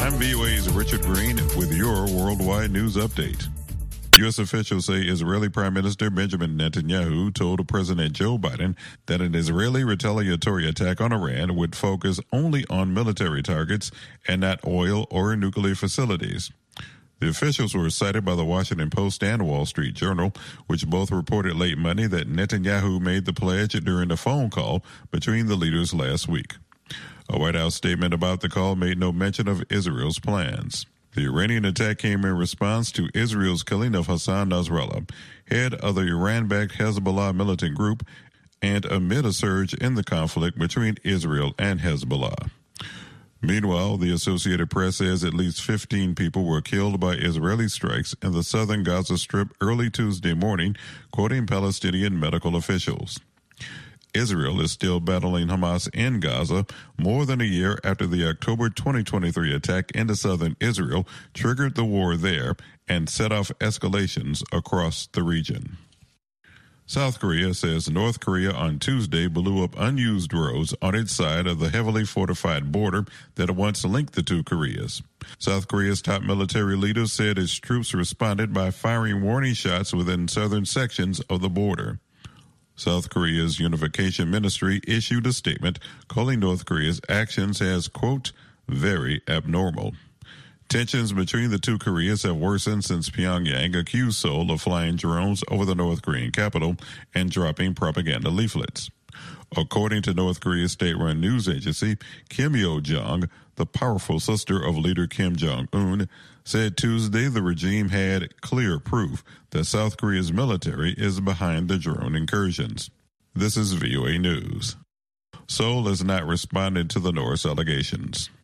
I'm VOA's Richard Green with your worldwide news update. U.S. officials say Israeli Prime Minister Benjamin Netanyahu told President Joe Biden that an Israeli retaliatory attack on Iran would focus only on military targets and not oil or nuclear facilities. The officials were cited by the Washington Post and Wall Street Journal, which both reported late Monday that Netanyahu made the pledge during a phone call between the leaders last week. A White House statement about the call made no mention of Israel's plans. The Iranian attack came in response to Israel's killing of Hassan Nasrallah, head of the Iran-backed Hezbollah militant group, and amid a surge in the conflict between Israel and Hezbollah. Meanwhile, the Associated Press says at least 15 people were killed by Israeli strikes in the southern Gaza Strip early Tuesday morning, quoting Palestinian medical officials. Israel is still battling Hamas in Gaza more than a year after the October 2023 attack into southern Israel triggered the war there and set off escalations across the region. South Korea says North Korea on Tuesday blew up unused roads on its side of the heavily fortified border that once linked the two Koreas. South Korea's top military leaders said its troops responded by firing warning shots within southern sections of the border. South Korea's Unification Ministry issued a statement calling North Korea's actions as, quote, very abnormal. Tensions between the two Koreas have worsened since Pyongyang accused Seoul of flying drones over the North Korean capital and dropping propaganda leaflets. According to North Korea's state-run news agency, Kim Yo-jong, the powerful sister of leader Kim Jong-un, said Tuesday the regime had clear proof that South Korea's military is behind the drone incursions. This is VOA News. Seoul has not responded to the North's allegations.